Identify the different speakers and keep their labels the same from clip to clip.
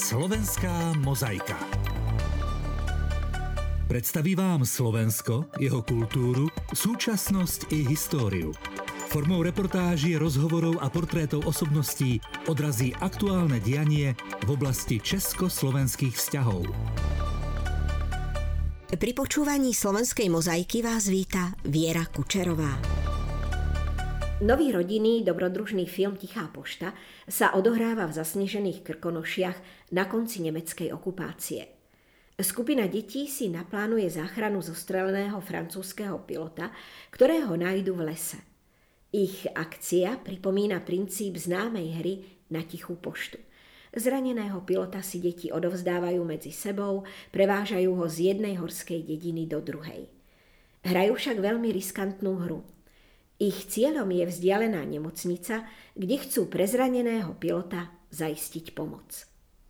Speaker 1: Slovenská mozaika. Predstaví vám Slovensko, jeho kultúru, súčasnosť i históriu. Formou reportáží, rozhovorov a portrétov osobností odrazí aktuálne dianie v oblasti československých vzťahov.
Speaker 2: Pri počúvaní Slovenskej mozaiky vás víta Viera Kučerová. Nový rodinný dobrodružný film Tichá pošta sa odohráva v zasnežených Krkonošiach na konci nemeckej okupácie. Skupina detí si naplánuje záchranu zostreleného francúzskeho pilota, ktorého nájdu v lese. Ich akcia pripomína princíp známej hry na Tichú poštu. Zraneného pilota si deti odovzdávajú medzi sebou, prevážajú ho z jednej horskej dediny do druhej. Hrajú však veľmi riskantnú hru. Ich cieľom je vzdialená nemocnica, kde chcú pre zraneného pilota zaistiť pomoc.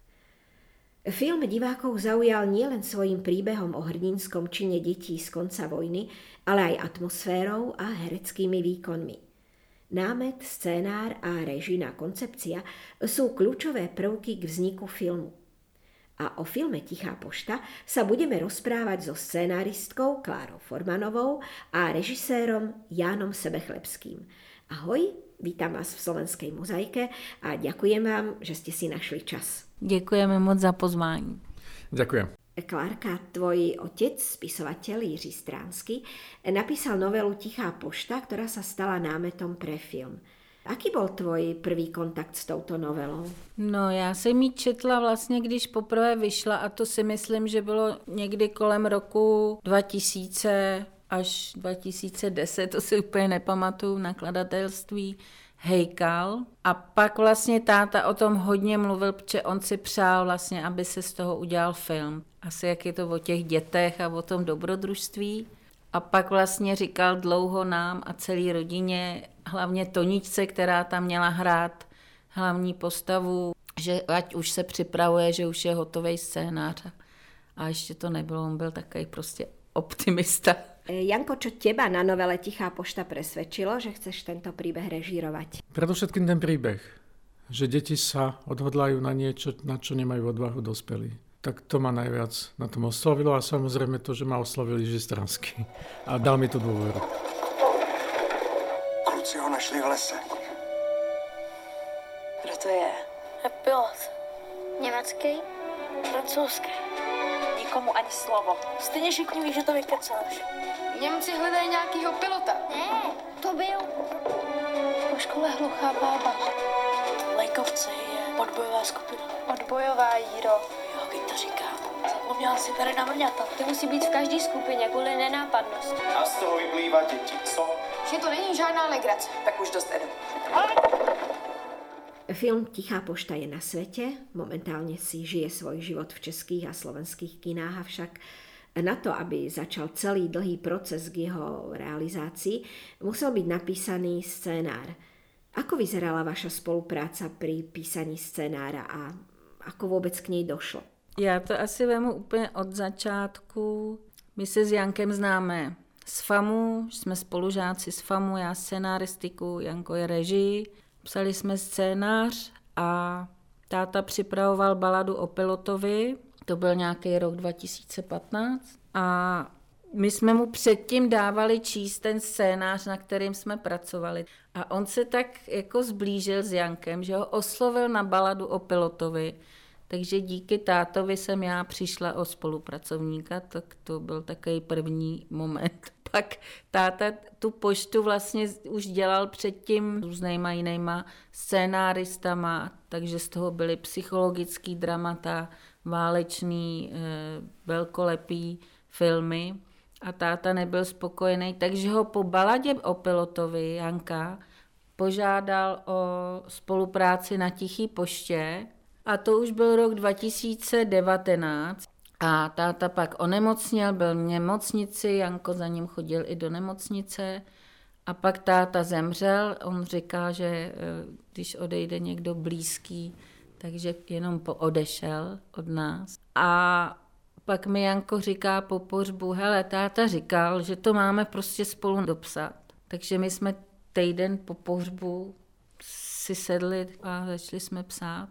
Speaker 2: Film divákov zaujal nielen svojím príbehom o hrdinskom čine detí z konca vojny, ale aj atmosférou a hereckými výkonmi. Námet, scénár a režijná koncepcia sú kľúčové prvky k vzniku filmu. A o filme Tichá pošta sa budeme rozprávať so scénáristkou Klárou Formanovou a režisérom Jánom Sebechlebským. Ahoj, vítam vás v Slovenskej mozaike a ďakujem vám, že ste si našli čas.
Speaker 3: Děkujeme moc za pozvání.
Speaker 4: Ďakujem.
Speaker 2: Klárka, tvoj otec, spisovateľ Jiří Stránsky, napísal novelu Tichá pošta, ktorá sa stala námetom pre film. Aký bol tvoj prvý kontakt s touto novelou?
Speaker 3: No, já jsem ji četla vlastně, když poprvé vyšla, a to si myslím, že bylo někdy kolem roku 2000 až 2010, to si úplně nepamatuju, v nakladatelství Hejkal. A pak vlastně táta o tom hodně mluvil, protože on si přál vlastně, aby se z toho udělal film. Asi jak je to o těch dětech a o tom dobrodružství. A pak vlastně říkal dlouho nám a celé rodině, hlavně Toničce, která tam měla hrát hlavní postavu, že ať už se připravuje, že už je hotový scénář. A ještě to nebylo, on byl takový prostě optimista.
Speaker 2: Janko, čo teba na novele Tichá pošta presvedčilo, že chceš tento príbeh režírovať?
Speaker 4: Predovšetkým ten príbeh, že deti sa odhodlajú na niečo, na čo nemajú odvahu dospelí. Tak to ma najviac na tom oslovilo a samozrejme to, že ma oslovil Jiří Stránsky a dal mi tu dôveru.
Speaker 5: Kluci ho našli v lese.
Speaker 6: Kdo to je?
Speaker 7: Je pilot.
Speaker 6: Německý?
Speaker 7: Francouzský.
Speaker 6: Nikomu ani slovo.
Speaker 7: Stejně všichni ví, že to vykecáš.
Speaker 6: Němci hledají nějakýho pilota.
Speaker 7: Ne, to byl.
Speaker 6: Po škole hluchá bába.
Speaker 7: Lejkovci je odbojová skupina.
Speaker 6: Odbojová, Jíro.
Speaker 7: Jo, když to říkám. Zapomněl si tady na mrňata.
Speaker 6: Ty musí být v každé skupině kvůli nenápadnosti.
Speaker 5: A z toho vyplývá děti, co?
Speaker 6: Že to není žádná legrace.
Speaker 5: Tak už dost, Edo.
Speaker 2: Film Tichá pošta je na svete, momentálne si žije svoj život v českých a slovenských kinách, avšak na to, aby začal celý dlhý proces k jeho realizácii, musel byť napísaný scénár. Ako vyzerala vaša spolupráca pri písaní scénára a ako vôbec k nej došlo?
Speaker 3: Já to asi vemu úplně od začátku. My se s Jankem známe z FAMu, jsme spolužáci z FAMu, já scénáristiku, Janko je režii. Psali jsme scénář a táta připravoval baladu o pilotovi, to byl nějaký rok 2015. A my jsme mu předtím dávali číst ten scénář, na kterým jsme pracovali. A on se tak jako zblížil s Jankem, že ho oslovil na baladu o pilotovi. Takže díky tátovi jsem já přišla o spolupracovníka, tak to byl takový první moment. Pak táta tu poštu vlastně už dělal předtím s různýma jinýma scénáristama, takže z toho byly psychologický dramata, válečný, velkolepý filmy a táta nebyl spokojený, takže ho po baladě o pilotovi Janka požádal o spolupráci na Tichý poště. A to už byl rok 2019 a táta pak onemocněl, byl v nemocnici, Janko za ním chodil i do nemocnice a pak táta zemřel. On říká, že když odejde někdo blízký, takže jenom odešel od nás. A pak mi Janko říká po pohřbu, hele, táta říkal, že to máme prostě spolu dopsat. Takže my jsme týden po pohřbu si sedli a začali jsme psát. A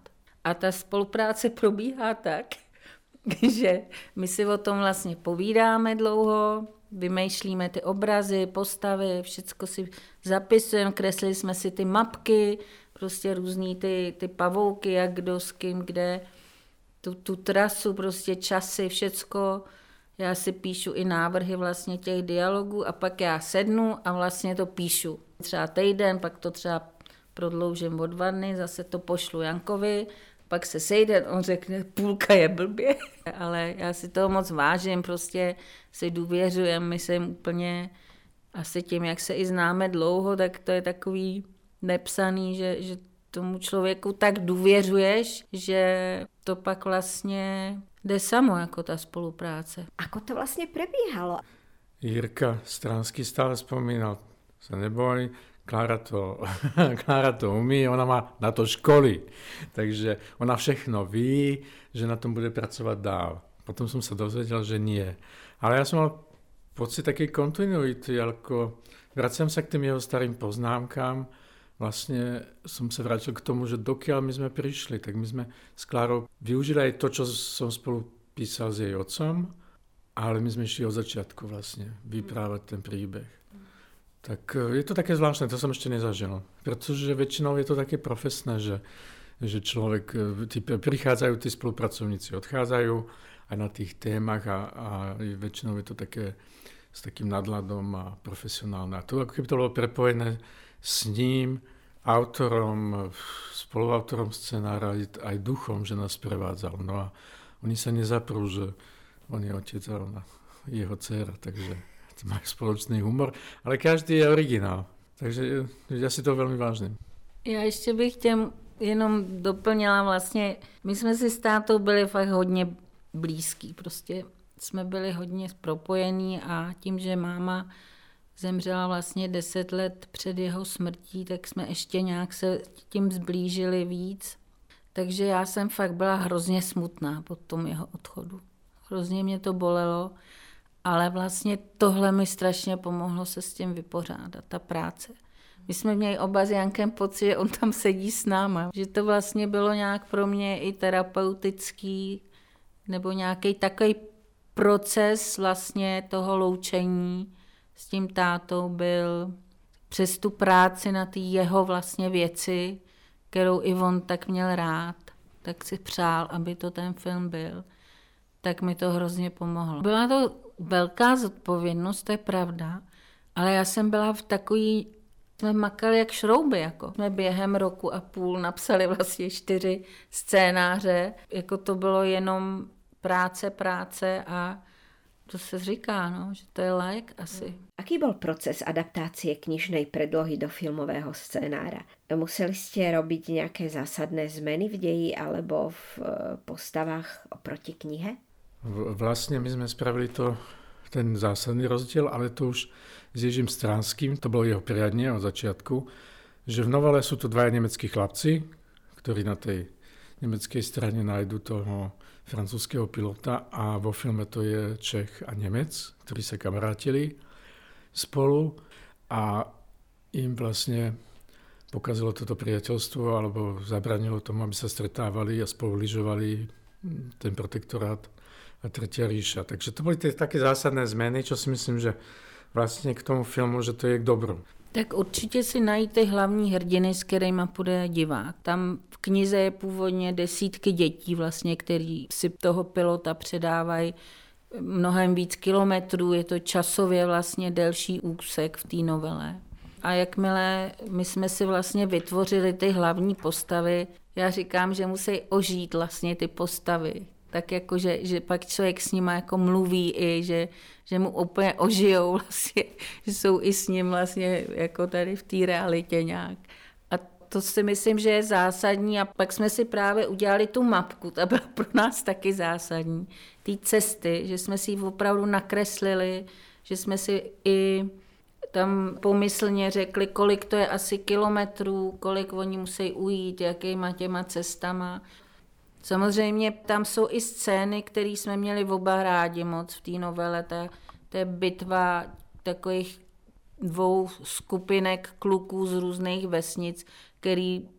Speaker 3: A ta spolupráce probíhá tak, že my si o tom vlastně povídáme dlouho, vymýšlíme ty obrazy, postavy, všecko si zapisujeme, kreslili jsme si ty mapky, prostě různý ty pavouky, jak kdo s kým, kde, tu trasu, prostě časy, všecko. Já si píšu i návrhy vlastně těch dialogů a pak já sednu a vlastně to píšu. Třeba týden, pak to třeba prodloužím o 2 dny, zase to pošlu Jankovi, pak se sejde, on řekne, půlka je blbě, ale já si toho moc vážím, prostě si důvěřujem, myslím úplně, asi tím, jak se i známe dlouho, tak to je takový nepsaný, že tomu člověku tak důvěřuješ, že to pak vlastně jde samo, jako ta spolupráce.
Speaker 2: Ako to vlastně prebíhalo?
Speaker 4: Jirka Stranský stále spomínal, se neboj, Klára to umí, ona má na to školy, takže ona všechno ví, že na tom bude pracovat dál. Potom jsem se dozvěděl, že nie. Ale já jsem mal pocit takej kontinuity, jako vracím se k tým jeho starým poznámkám. Vlastne som sa vrátil k tomu, že dokiaľ my sme prišli, tak my sme s Klárou využili aj to, čo som spolu písal s jej otcom, ale my sme išli od začiatku vlastne vyprávať ten príbeh. Tak je to také zvláštne, to som ešte nezažil, pretože väčšinou je to také profesné, že človek, prichádzajú tí spolupracovníci, odchádzajú aj na tých témach a väčšinou je to také s takým nadhľadom a profesionálne. A to ako keby to bolo prepojené s ním, autorom, spoluautorom scenára, aj duchom, že nás prevádzal. No a oni sa nezaprú, že on je otec a ona jeho dcera, takže majú spoločný humor, ale každý je originál. Takže ja si to veľmi vážím.
Speaker 3: Já ještě bych těm jenom doplnila vlastně, my jsme si s tátou byli fakt hodně blízký, prostě jsme byli hodně propojení a tím, že máma zemřela vlastně 10 let před jeho smrtí, tak jsme ještě nějak se tím zblížili víc. Takže já jsem fakt byla hrozně smutná po tom jeho odchodu. Hrozně mě to bolelo, ale vlastně tohle mi strašně pomohlo se s tím vypořádat, ta práce. My jsme měli oba s Jankem pocit, že on tam sedí s náma. Že to vlastně bylo nějak pro mě i terapeutický, nebo nějaký takový proces vlastně toho loučení s tím tátou byl přes tu práci na ty jeho vlastně věci, kterou i on tak měl rád, tak si přál, aby to ten film byl, tak mi to hrozně pomohlo. Byla to velká zodpovědnost, to je pravda, ale já jsem byla v takový, jsme makali jak šrouby, jako. Jsme během 1.5 roku napsali vlastně 4 scénáře, jako to bylo jenom práce a to se říká, no, že to je lék asi.
Speaker 2: Aký bol proces adaptácie knižnej predlohy do filmového scénára? Museli ste robiť nejaké zásadné zmeny v deji alebo v postavách oproti knihe?
Speaker 4: Vlastne my sme spravili ten zásadný rozdiel, ale to už s Jiřím Stranským, to bolo jeho priadne od začiatku, že v novele sú to 2 nemeckí chlapci, ktorí na tej nemeckej strane nájdu toho francúzského pilota a vo filme to je Čech a Nemec, ktorí sa kamarátili spolu a im vlastne pokazilo toto priateľstvo alebo zabranilo tomu, aby sa stretávali a spolu lyžovali ten protektorát a Tretia ríša. Takže to boli také zásadné zmeny, čo si myslím, že vlastne k tomu filmu, že to je k dobru.
Speaker 3: Tak určitě si najít ty hlavní hrdiny, s kterýma půjde divák. Tam v knize je původně desítky dětí, vlastně, který si toho pilota předávají mnohem víc kilometrů, je to časově vlastně delší úsek v té novele. A jakmile my jsme si vlastně vytvořili ty hlavní postavy, já říkám, že musí ožít vlastně ty postavy. Tak jako, že pak člověk s nima jako mluví i, že mu úplně ožijou vlastně, že jsou i s ním vlastně jako tady v té realitě nějak. A to si myslím, že je zásadní a pak jsme si právě udělali tu mapku, ta byla pro nás taky zásadní. Ty cesty, že jsme si ji opravdu nakreslili, že jsme si i tam pomyslně řekli, kolik to je asi kilometrů, kolik oni musí ujít, jakýma těma cestama. Samozřejmě tam jsou i scény, které jsme měli oba rádi moc v té novele. To je bitva takových 2 skupinek kluků z různých vesnic, který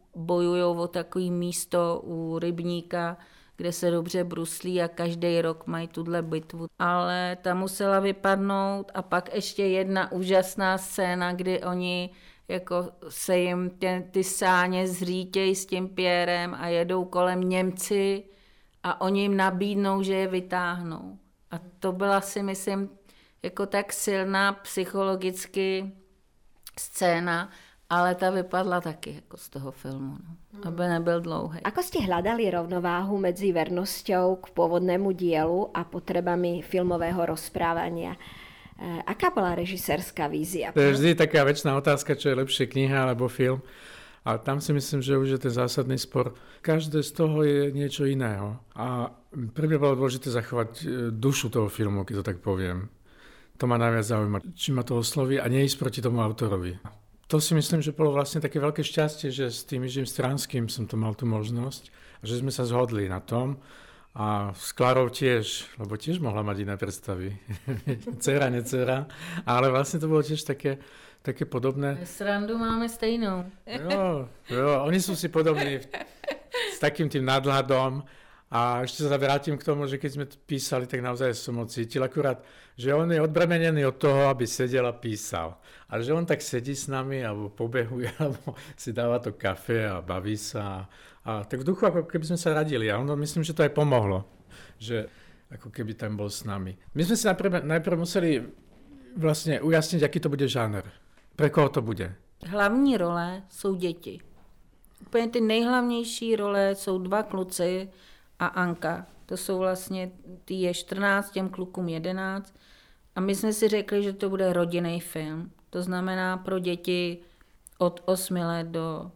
Speaker 3: bojují o takový místo u rybníka, kde se dobře bruslí a každý rok mají tuhle bitvu. Ale ta musela vypadnout a pak ještě jedna úžasná scéna, kdy oni jako se jim ty sáně zřítějí s tím Pierrem a jedou kolem Němci a oni jim nabídnou, že je vytáhnou. A to byla si myslím jako tak silná psychologicky scéna, ale ta vypadla taky jako z toho filmu, no, aby nebyl dlouhý.
Speaker 2: Ako ste hľadali rovnováhu medzi vernosťou k pôvodnému dielu a potrebami filmového rozprávania? Aká bola režisérska vízia?
Speaker 4: To je vždy taká večná otázka, čo je lepšie, kniha alebo film. A tam si myslím, že už je ten zásadný spor. Každé z toho je niečo iného. A pre mňa bolo dôležité zachovať dušu toho filmu, keď to tak poviem. To ma najviac zaujíma, či ma to osloví a neísť proti tomu autorovi. To si myslím, že bolo vlastne také veľké šťastie, že s tým Jiřím Stranským som to mal tú možnosť a že sme sa zhodli na tom. A s Klárou tiež, lebo tiež mohla mať iné predstavy. Dcera, necera. Ale vlastne to bolo tiež také podobné.
Speaker 3: Srandu máme stejnou.
Speaker 4: Jo, oni sú si podobní s takým tým nadhľadom. A ešte sa vrátim k tomu, že keď sme písali, tak naozaj som ho cítil. Akurát, že on je odbremenený od toho, aby sedel a písal. A že on tak sedí s nami, alebo pobehuje, alebo si dáva to kafe a baví sa. A tak v duchu, ako keby sme sa radili. A ono, myslím, že to aj pomohlo. Že ako keby tam bol s nami. My sme si najprv museli vlastne ujasniť, aký to bude žáner. Pre koho to bude.
Speaker 3: Hlavní role jsou děti. Úplně ty nejhlavnější role jsou 2 kluci a Anka. To jsou vlastně, ty je 14, těm klukům 11. A my jsme si řekli, že to bude rodinný film. To znamená pro děti od 8 let do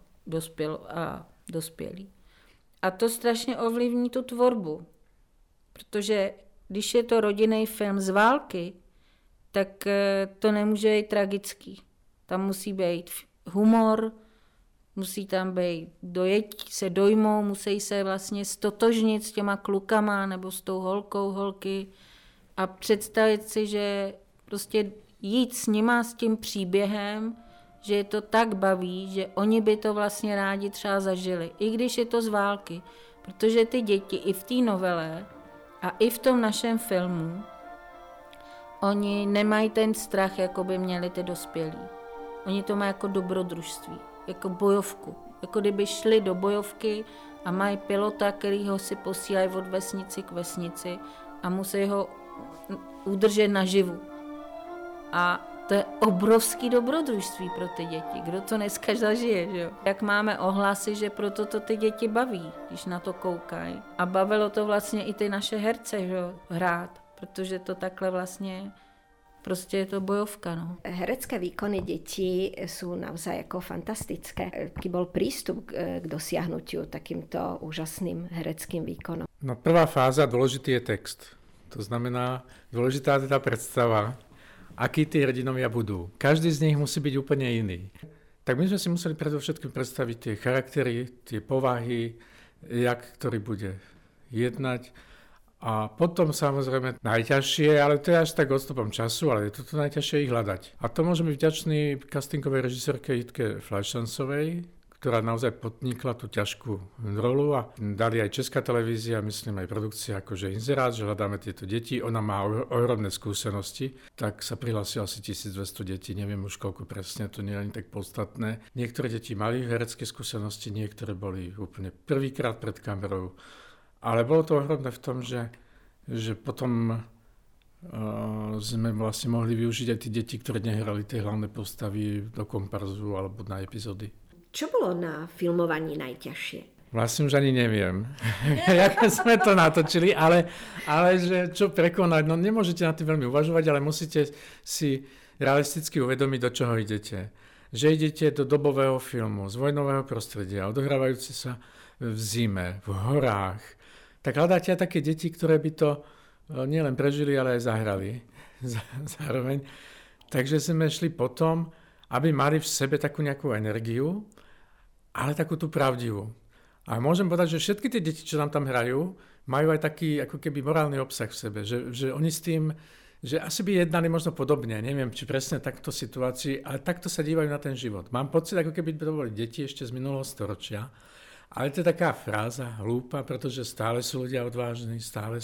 Speaker 3: dospělí. A to strašně ovlivní tu tvorbu. Protože když je to rodinný film z války, tak to nemůže být tragický. Tam musí být humor, musí tam být dojetí, se dojmou, musí se vlastně stotožnit s těma klukama nebo s tou holkou holky a představit si, že prostě jít s nima s tím příběhem, že je to tak baví, že oni by to vlastně rádi třeba zažili, i když je to z války, protože ty děti i v té novele a i v tom našem filmu, oni nemají ten strach, jako by měli ty dospělí. Oni to mají jako dobrodružství, jako bojovku. Jako kdyby šli do bojovky a mají pilota, který ho si posílají od vesnici k vesnici a musí ho udržet naživu. A to je obrovský dobrodružství pro ty děti. Kdo to dneska zažije, že jo? Jak máme ohlasy, že proto to ty děti baví, když na to koukají. A bavilo to vlastně i ty naše herce, že jo, hrát, protože to takhle vlastně proste je to bojovka. No.
Speaker 2: Herecké výkony detí sú naozaj ako fantastické. Aký bol prístup k dosiahnutiu takýmto úžasným hereckým výkonom?
Speaker 4: No, prvá fáza, dôležitý je text. To znamená, dôležitá je tá predstava, akí tí hrdinovia budú. Každý z nich musí byť úplne iný. Tak my sme si museli predovšetkým predstaviť tie charaktery, tie povahy, jak ktorý bude jednať. A potom samozrejme najťažšie, ale to je až tak odstupom času, ale je to najťažšie ich hľadať. A to môžeme byť vďačný castingovej režisérke Jitke Fleischhansovej, ktorá naozaj podnikla tú ťažkú rolu a dali aj Česká televízia, myslím aj produkcia akože inzerát, že hľadáme tieto deti. Ona má ohromné skúsenosti, tak sa prihlásilo asi 1200 detí, neviem už koľko presne, to nie je ani tak podstatné. Niektoré deti mali herecké skúsenosti, niektoré boli úplne prvýkrát pred kamerou. Ale bolo to ohromné v tom, že potom sme vlastne mohli využiť aj tie deti, ktoré nehrali tie hlavné postavy do komparzu alebo na epizódy.
Speaker 2: Čo bolo na filmovaní najťažšie?
Speaker 4: Vlastne už ani neviem, jak sme to natočili, ale že čo prekonať, no nemôžete na tým veľmi uvažovať, ale musíte si realisticky uvedomiť, do čoho idete. Že idete do dobového filmu, z vojnového prostredia, odohrávajúce sa v zime, v horách, tak hľadáte aj také deti, ktoré by to nielen prežili, ale aj zahrali zároveň. Takže sme šli potom, aby mali v sebe takú nejakú energiu, ale takú tú pravdivú. A môžem povedať, že všetky tie deti, čo nám tam hrajú, majú aj taký ako keby morálny obsah v sebe, že oni s tým že asi by jednali možno podobne, neviem, či presne takto situácii, ale takto sa dívajú na ten život. Mám pocit, ako keby to boli deti ešte z minulého storočia, ale to je taká fráza hlúpa, pretože stále sú ľudia odvážni, stále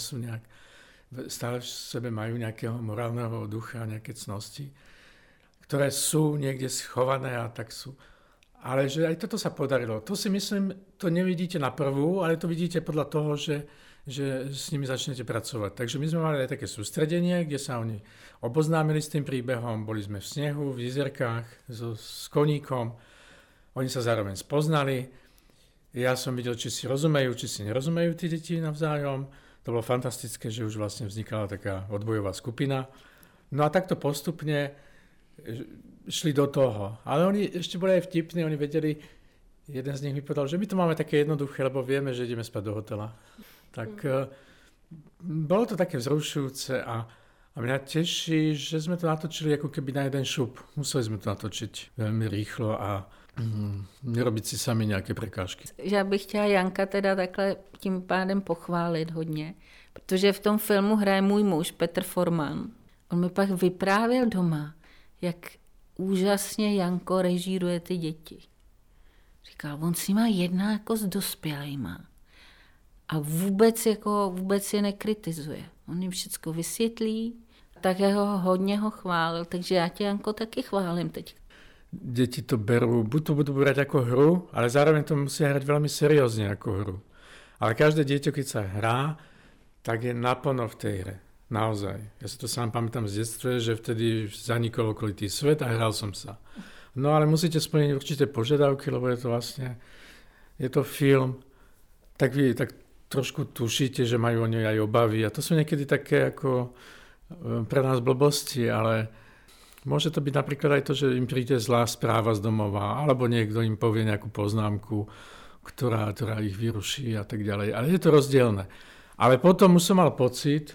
Speaker 4: v sebe majú nejakého morálneho ducha, nejaké cnosti, ktoré sú niekde schované a tak sú. Ale že aj toto sa podarilo. To si myslím, to nevidíte na prvú, ale to vidíte podľa toho, že s nimi začnete pracovať. Takže my sme mali aj také sústredenie, kde sa oni oboznámili s tým príbehom, boli sme v snehu, v jezerkách, s koníkom, oni sa zároveň spoznali. Ja som videl, či si rozumejú, či si nerozumejú tí deti navzájom. To bolo fantastické, že už vlastne vznikala taká odbojová skupina. No a takto postupne šli do toho. Ale oni ešte boli aj vtipní, oni vedeli, jeden z nich mi povedal, že my to máme také jednoduché, lebo vieme, že ideme spať do hotela. Tak bolo to také vzrušujúce a mňa teší, že sme to natočili ako keby na jeden šup. Museli sme to natočiť veľmi rýchlo a nerobiť si sami nějaké prekážky.
Speaker 3: Já bych chtěla Janka teda takhle tím pádem pochválit hodně, protože v tom filmu hraje můj muž Petr Forman. On mi pak vyprávěl doma, jak úžasně Janko režíruje ty děti. Říkal, on s nima jedná jako s dospělejma a vůbec je nekritizuje. On jim všecko vysvětlí, tak hodně ho chválil, takže já tě, Janko, taky chválím teď.
Speaker 4: Deti to berú, buď to budú brať ako hru, ale zároveň to musia hrať veľmi seriózne ako hru. Ale každé dieťa, keď sa hrá, tak je naplno v tej hre. Naozaj. Ja si to sám pamätám z detstva, že vtedy zanikol okolitý svet a hral som sa. No ale musíte splniť určité požiadavky, lebo je to vlastne, je to film, tak vy tak trošku tušíte, že majú oni aj obavy a to sú niekedy také ako pre nás blbosti, ale môže to byť napríklad aj to, že im príde zlá správa z domova, alebo niekto im povie nejakú poznámku, ktorá ich vyruší a tak ďalej. Ale je to rozdielne. Ale potom už som mal pocit,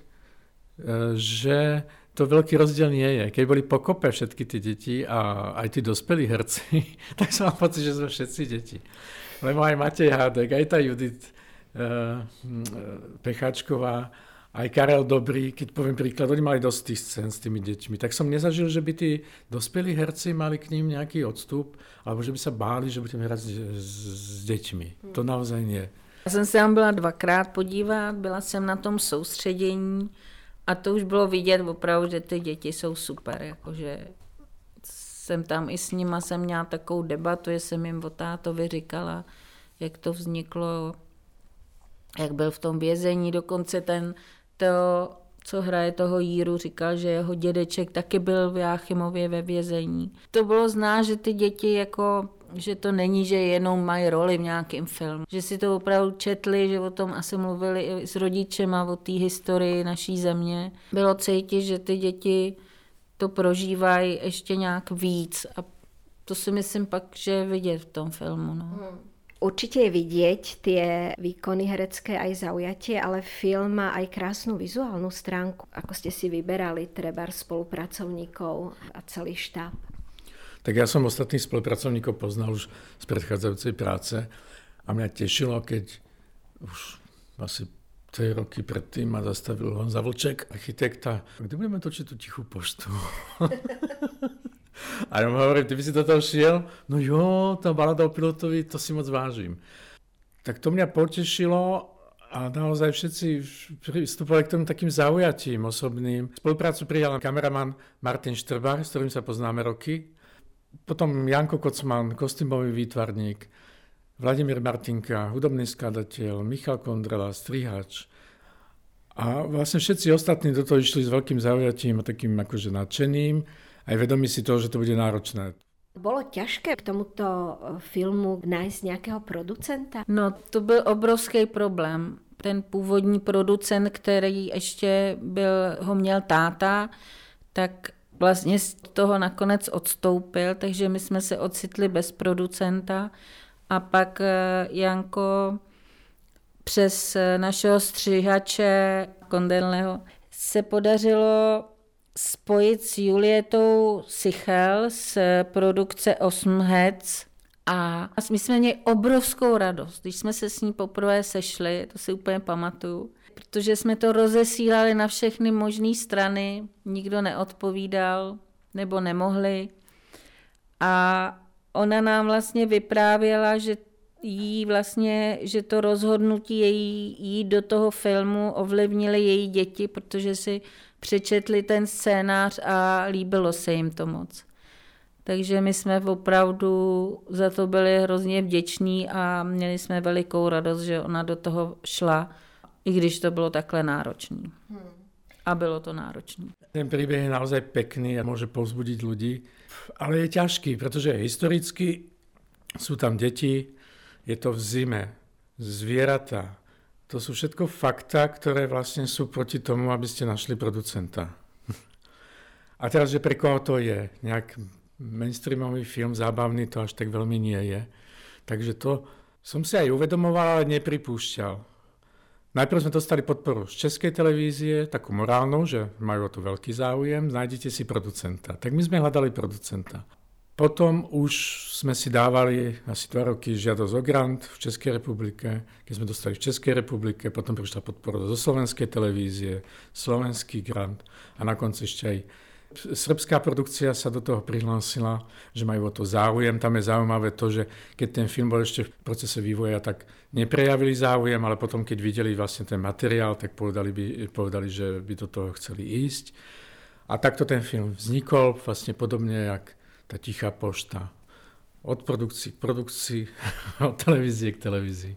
Speaker 4: že to veľký rozdiel nie je. Keď boli pokope všetky tie deti a aj tí dospelí herci, tak som mal pocit, že sme všetci deti. Lebo aj Matej Hádek, aj tá Judith Pecháčková, aj Karel Dobrý, keď poviem príklad, oni mali dosť tých scén s tými deťmi, tak som nezažil, že by tí dospelí herci mali k ním nejaký odstup, alebo že by sa báli, že budeme hrať s deťmi. To naozaj nie.
Speaker 3: Já jsem se tam byla 2krát podívat, byla jsem na tom soustředění a to už bylo vidět opravdu, že ty děti jsou super, jakože jsem tam i s nima jsem měla takovou debatu, že jsem jim o tátovi říkala, jak to vzniklo, jak byl v tom vězení, dokonce co hraje toho Jíru, říkal, že jeho dědeček taky byl v Jáchymově ve vězení. To bylo znát, že ty děti jako, že to není, že jenom mají roli v nějakém filmu. Že si to opravdu četli, že o tom asi mluvili i s rodičema o té historii naší země. Bylo cítit, že ty děti to prožívají ještě nějak víc a to si myslím pak, že je vidět v tom filmu. No.
Speaker 2: Určite je vidieť tie výkony herecké aj zaujatie, ale film má aj krásnu vizuálnu stránku. Ako ste si vyberali treba spolupracovníkov a celý štáb?
Speaker 4: Tak ja som ostatných spolupracovníkov poznal už z predchádzajúcej práce a mňa tešilo, keď už asi 2 roky predtým ma zastavil Honza Vlček, architekta. Kde budeme točiť tú Tichú poštu? A ja mu hovorím, ty by si do toho šiel? No jo, tá balada o pilotovi, to si moc vážim. Tak to mňa potešilo a naozaj všetci vstupovali k tomu takým zaujatím osobným. Spoluprácu prijal kameraman Martin Štrbar, s ktorým sa poznáme roky. Potom Janko Kocman, kostýmový výtvarník, Vladimír Martinka, hudobný skladateľ, Michal Kondrela, strihač. A vlastne všetci ostatní do toho išli s veľkým zaujatím a takým akože nadšeným. Aj vedomí si toho, že to bude náročné.
Speaker 2: Bolo ťažké k tomuto filmu nájsť nejakého producenta?
Speaker 3: No, to byl obrovský problém. Ten původní producent, který ještě ho měl táta, tak vlastně z toho nakonec odstoupil, takže my jsme se ocitli bez producenta. A pak Janko přes našeho střihače Kondenleho se podařilo spojit s Julietou Sichel z produkce 8 Heads a my jsme měli obrovskou radost, když jsme se s ní poprvé sešli, to si úplně pamatuju. protože jsme to rozesílali na všechny možné strany, nikdo neodpovídal nebo nemohli. A ona nám vlastně vyprávěla, že to rozhodnutí jít do toho filmu ovlivnily její děti, protože si přečetli ten scénář a líbilo se jim to moc. Takže my jsme opravdu za to byli hrozně vděční a měli jsme velikou radost, že ona do toho šla, i když to bylo takhle náročné. A bylo to náročné.
Speaker 4: Ten príbeh je naozaj pekný a môže povzbudiť ľudí, ale je ťažký, pretože historicky sú tam deti, je to v zime, zvieratá. To sú všetko fakta, ktoré vlastne sú proti tomu, aby ste našli producenta. A teraz, že pre koho to je? Nejak mainstreamový film, zábavný, to až tak veľmi nie je. Takže to som si aj uvedomoval, ale nepripúšťal. Najprv sme dostali podporu z Českej televízie, takú morálnu, že majú o to veľký záujem, nájdete si producenta. Tak my sme hľadali producenta. Potom už sme si dávali asi 2 roky žiadosť o grant v Českej republike, keď sme dostali v Českej republike, potom prišla podpora zo slovenskej televízie, slovenský grant a na konci ešte aj srbská produkcia sa do toho prihlásila, že majú o to záujem. Tam je zaujímavé to, že keď ten film bol ešte v procese vývoja, tak neprejavili záujem, ale potom, keď videli vlastne ten materiál, tak povedali, že by do toho chceli ísť. A takto ten film vznikol, vlastne podobne jak tá Tichá pošta. Od produkcie k produkcii, od televízie k televízii.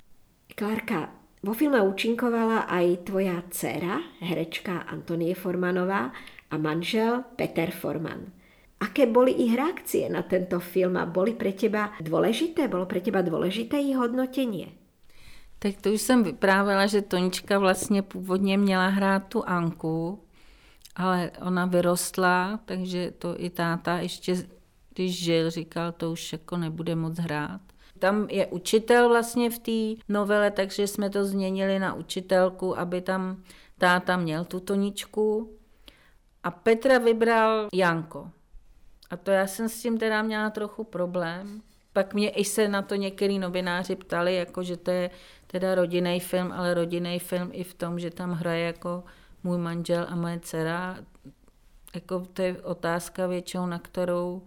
Speaker 2: Klárka, vo filme účinkovala aj tvoja dcéra, herečka Antonie Formanová, a manžel Peter Forman. Aké boli ich reakcie na tento film a boli pre teba dôležité? Bolo pre teba dôležité ich hodnotenie?
Speaker 3: Tak to už jsem vyprávěla, že Tonička vlastně původně měla hrát tu Anku, ale ona vyrostla, takže to i táta ještě, když žil, říkal, to už jako nebude moc hrát. Tam je učitel vlastně v té novele, takže jsme to změnili na učitelku, aby tam táta měl tu Toničku. A Petra vybral Janko. A to já jsem s tím teda měla trochu problém. Pak mě i se na to některý novináři ptali, jako že to je teda rodinný film, ale rodinný film i v tom, že tam hraje jako můj manžel a moje dcera. Jako to je otázka většinou, na kterou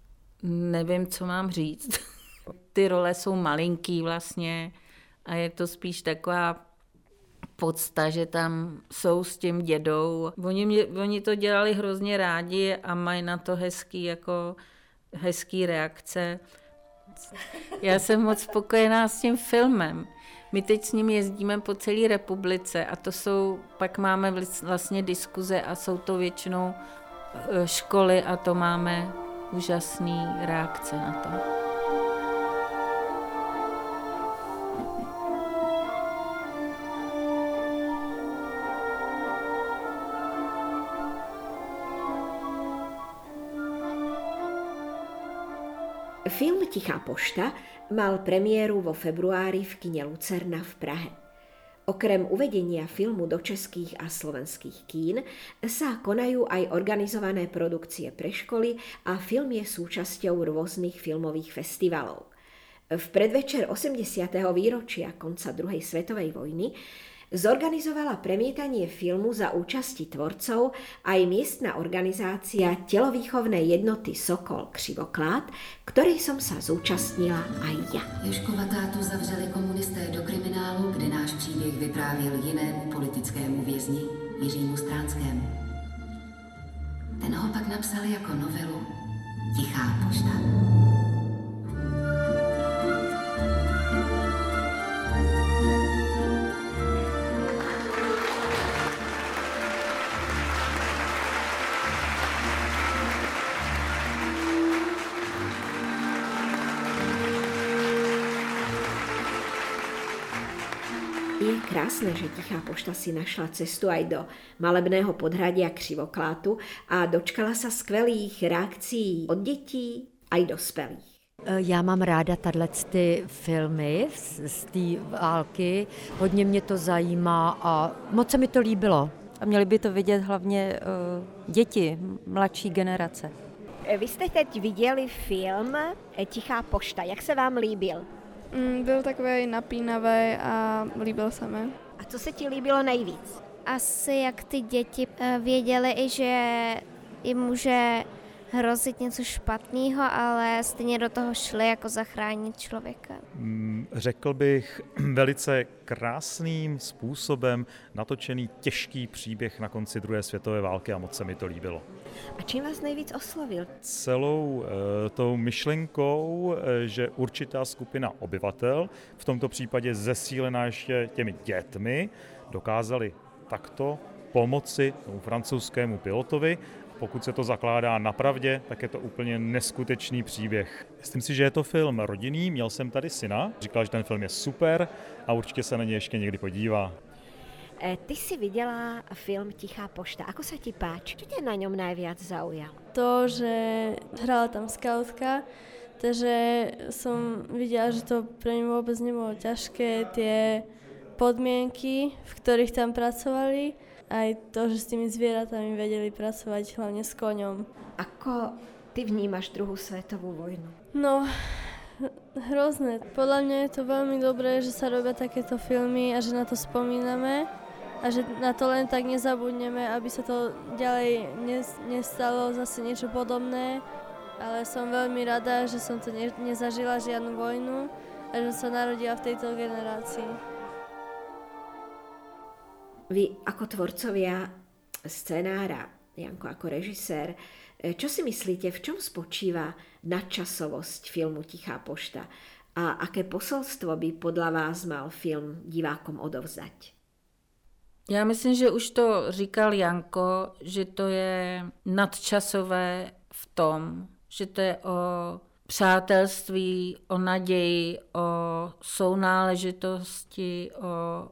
Speaker 3: nevím, co mám říct. Ty role jsou malinký vlastně a je to spíš taková podsta, že tam jsou s tím dědou. Oni to dělali hrozně rádi a mají na to hezký reakce. Já jsem moc spokojená s tím filmem. My teď s ním jezdíme po celé republice a pak máme vlastně diskuze a jsou to většinou školy a to máme úžasný reakce na to.
Speaker 2: Film Tichá pošta mal premiéru vo februári v kine Lucerna v Prahe. Okrem uvedenia filmu do českých a slovenských kín sa konajú aj organizované produkcie pre školy a film je súčasťou rôznych filmových festivalov. V predvečer 80. výročia konca druhej svetovej vojny zorganizovala premietanie filmu za účasti tvorcov aj miestna organizácia telovýchovnej jednoty Sokol Křivoklád, ktorej som sa zúčastnila aj ja.
Speaker 8: Ježkova tátu zavřeli komunisté do kriminálu, kde náš příběh vyprávěl jinému politickému vězni Jiřímu Stránskému. Ten ho pak napsal jako novelu Tichá pošta.
Speaker 2: Je krásne, že Tichá pošta si našla cestu aj do malebného podhradia Křivoklátu a dočkala sa skvelých reakcií od detí aj dospelých.
Speaker 9: Já mám ráda ty filmy z té války, hodně mě to zajímá a moc se mi to líbilo.
Speaker 10: A měli by to vidět hlavně děti, mladší generace.
Speaker 2: Vy jste teď viděli film Tichá pošta. Jak se vám líbil?
Speaker 11: Byl takový napínavý a líbil se mi.
Speaker 2: A co se ti líbilo nejvíc?
Speaker 11: Asi jak ty děti věděly i, že jim může hrozit něco špatného, ale stejně do toho šli jako zachránit člověka.
Speaker 12: Řekl bych velice krásným způsobem natočený těžký příběh na konci druhé světové války a moc se mi to líbilo.
Speaker 2: A čím vás nejvíc oslovil?
Speaker 12: Celou tou myšlenkou, že určitá skupina obyvatel, v tomto případě zesílená ještě těmi dětmi, dokázali takto pomoci tomu francouzskému pilotovi. Pokud se to zakládá na pravdě, tak je to úplně neskutečný příběh. Myslím si, že je to film rodinný, měl jsem tady syna, říkal, že ten film je super a určitě se na něj ještě někdy podívá.
Speaker 2: Ty si viděla film Tichá pošta. Ako sa ti páči? Čo ťa na ňom najviac zaujalo?
Speaker 13: To, že hrala tam skautka, takže som videla, že to pre ňu vôbec nebolo ťažké, tie podmienky, v ktorých tam pracovali, aj to, že s tými zvieratami vedeli pracovať, hlavne s koňom.
Speaker 2: Ako ty vnímaš druhú svetovú vojnu?
Speaker 13: No, hrozné. Podľa mňa je to veľmi dobré, že sa robia takéto filmy a že na to spomíname a že na to len tak nezabudneme, aby sa to ďalej nestalo zase niečo podobné. Ale som veľmi rada, že som to nezažila žiadnu vojnu a že som sa narodila v tejto generácii.
Speaker 2: Vy ako tvorcovia scenára, Janko ako režisér, čo si myslíte, v čom spočíva nadčasovosť filmu Tichá pošta a aké posolstvo by podľa vás mal film divákom odovzdať?
Speaker 3: Já myslím, že už to říkal Janko, že to je nadčasové v tom, že to je o přátelství, o naději, o sounáležitosti, o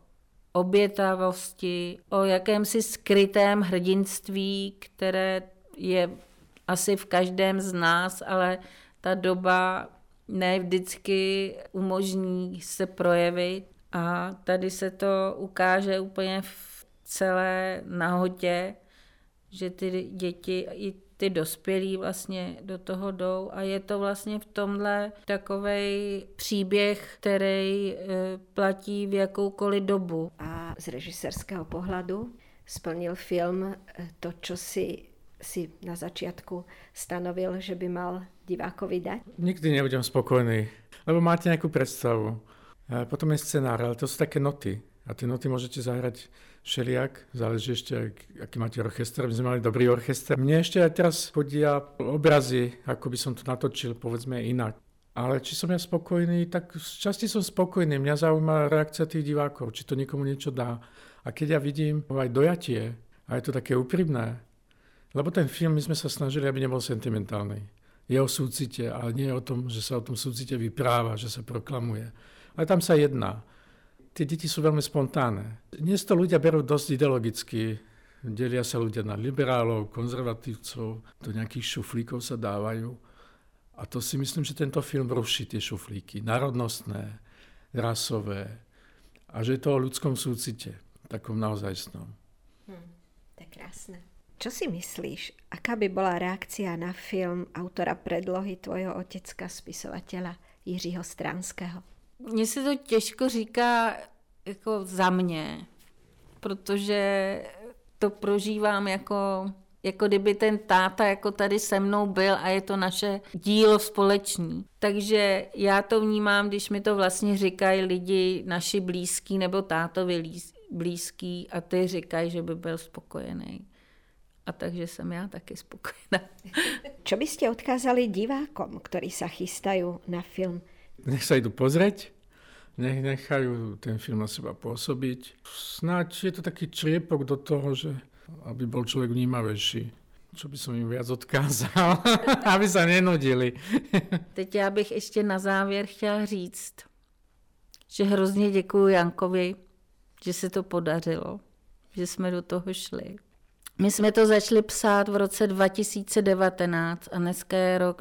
Speaker 3: obětavosti, o jakémsi skrytém hrdinství, které je asi v každém z nás, ale ta doba ne vždycky umožní se projevit. A tady se to ukáže úplně v celé nahotě, že ty děti i ty dospělí vlastně do toho jdou a je to vlastně v tomhle takovej příběh, který platí v jakoukoliv dobu.
Speaker 2: A z režisérského pohľadu splnil film to, čo si na začiatku stanovil, že by mal divákovi dať?
Speaker 4: Nikdy nebudem spokojný, lebo máte nejakú predstavu. Potom je scenár, ale to sú také noty. A tie noty môžete zahrať všelijak, záleží ešte, aký máte orchester. My sme mali dobrý orchester. Mne ešte aj teraz chodia obrazy, ako by som to natočil, povedzme inak. Ale či som ja spokojný, tak z časti som spokojný. Mňa zaujíma reakcia tých divákov, či to niekomu niečo dá. A keď ja vidím aj dojatie, a je to také úprimné, lebo ten film my sme sa snažili, aby nebol sentimentálny. Je o súcite, ale nie je o tom, že sa o tom súcite vypráva, že sa proklamuje. Ale tam sa jedná. Tie deti sú veľmi spontánne. Dnes to ľudia berú dosť ideologicky. Delia sa ľudia na liberálov, konzervatívcov, do nejakých šuflíkov sa dávajú. A to si myslím, že tento film ruší tie šuflíky. Národnostné, rasové. A že je to o ľudskom súcite. Takom naozajstnom.
Speaker 2: To je krásne. Čo si myslíš, aká by bola reakcia na film autora predlohy tvojho otecka, spisovateľa Jiřího Stránského?
Speaker 3: Mně se to těžko říká jako za mě, protože to prožívám jako kdyby ten táta jako tady se mnou byl a je to naše dílo společný. Takže já to vnímám, když mi to vlastně říkají lidi, naši blízký nebo tátovi blízký a ty říkají, že by byl spokojený. A takže som ja taky spokojná.
Speaker 2: Čo by ste odkázali divákom, ktorí sa chystajú na film?
Speaker 4: Nech sa idú pozrieť, nechajú ten film na seba pôsobiť. Snáď je to taký čriepok do toho, že aby bol človek vnímavejší. Čo by som im viac odkázal, aby sa nenudili.
Speaker 3: Teď já bych ještě na závěr chtěla říct, že hrozně děkuju Jankovi, že se to podařilo, že jsme do toho šli. My jsme to začali psát v roce 2019 a dneska je rok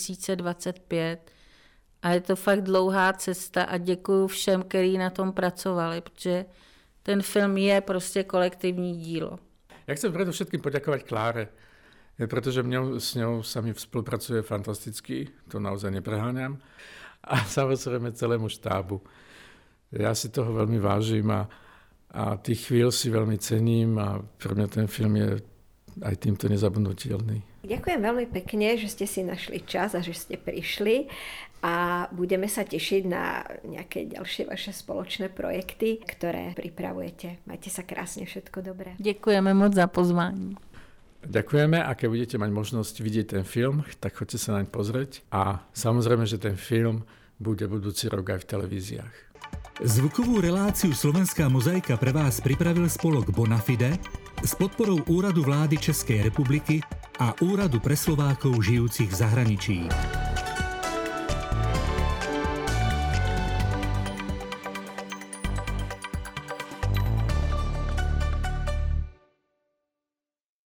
Speaker 3: 2025 a je to fakt dlouhá cesta a děkuju všem, kteří na tom pracovali, protože ten film je prostě kolektivní dílo.
Speaker 4: Ja chcem predovšetkým poďakovať Kláre, pretože s ňou sa mi spolupracuje fantasticky, to naozaj nepreháňam, a samozrejme celému štábu. Ja si toho veľmi vážim a A tých chvíľ si veľmi cením a pre mňa ten film je aj týmto nezabudnutelný.
Speaker 2: Ďakujem veľmi pekne, že ste si našli čas a že ste prišli a budeme sa tešiť na nejaké ďalšie vaše spoločné projekty, ktoré pripravujete. Majte sa krásne, všetko dobré.
Speaker 3: Ďakujeme moc za pozvání.
Speaker 4: Ďakujeme a keď budete mať možnosť vidieť ten film, tak choďte sa naň pozrieť a samozrejme, že ten film bude budúci rok aj v televíziách.
Speaker 1: Zvukovú reláciu Slovenská mozaika pre vás pripravil spolok Bonafide s podporou Úradu vlády Českej republiky a Úradu pre Slovákov žijúcich v zahraničí.